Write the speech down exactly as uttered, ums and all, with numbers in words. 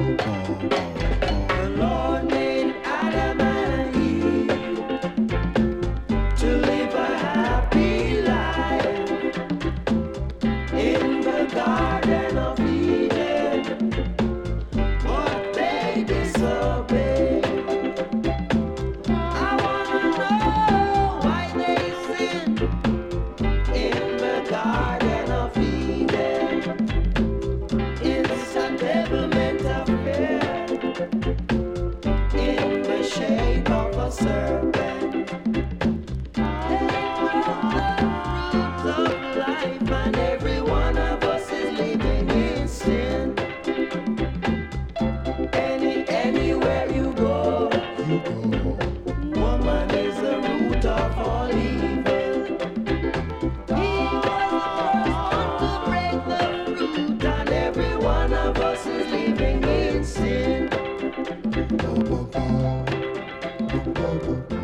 The Lord made Adam and Eve to live a happy life in the Garden of Eden, but they disobeyed. I wanna know why they sinned in the Garden of Eden. It's a devilment affair in the shape of a serpent. They took the fruits of life, and every one of us is living in sin. Any anywhere you go, woman is the root of all evil. He was the first one to break the fruit, and every one of us is living in sin.